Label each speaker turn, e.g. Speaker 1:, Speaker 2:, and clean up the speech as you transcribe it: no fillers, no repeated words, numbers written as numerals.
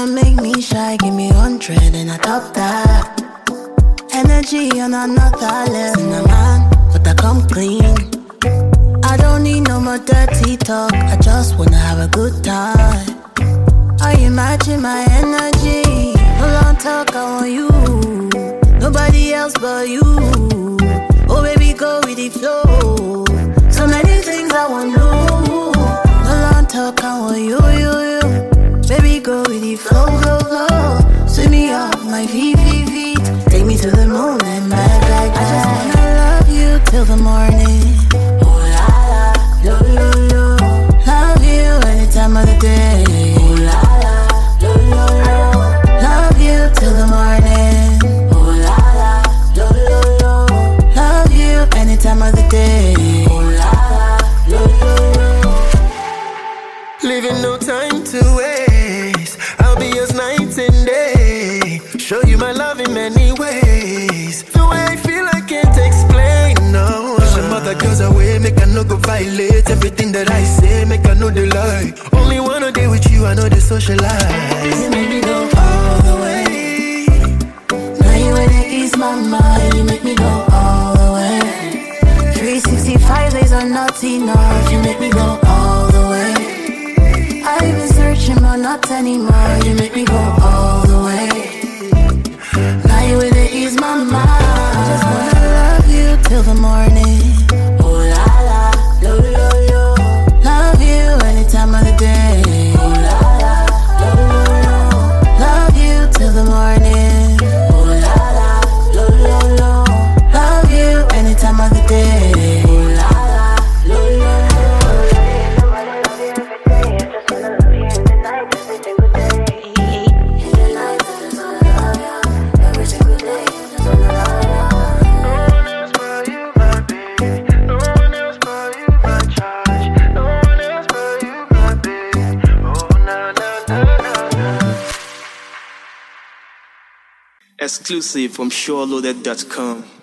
Speaker 1: wanna make me shy, give me 100 and I top that. Energy on another level. In a man, but I come clean. I don't need no more dirty talk, I just wanna have a good time. I imagine my energy. No long talk, I want you. Nobody else but you. Oh baby, go with the flow. So many things I want to do. No long talk, I want you. Baby, go with the flow, flow, flow. Swim me up my feet. Take me to the moon and back like that. I just wanna love you till the morning. Oh la la, lo lo lo. Love you any time of the day. Oh la la, lo lo lo. Love you till the morning. Oh la la, lo lo lo. Love you any time of the day. Oh la la, lo lo lo.
Speaker 2: Leaving no time to waste. I'll be yours night and day. Show you my love in many ways. The way I feel I can't explain, no. Some other girls away, make I no go violate. Everything that I say, make I know the lie. Only wanna day with you, I know the socialize.
Speaker 1: You make me go all the way. Now you wanna ease my mind. You make me go all the way. 365 days are not enough. You make me go all the way. I've been searching but not anymore. You make me go all the way. Now you wanna ease my mind. I just wanna love you till the morning. Oh la la, lo lo lo. Love you any time of the day. Oh la la, lo lo lo. Love you till the morning. Oh la la, lo lo lo. Love you any time of the day. Oh la la, lo lo lo.
Speaker 3: Exclusive from SureLoaded.com.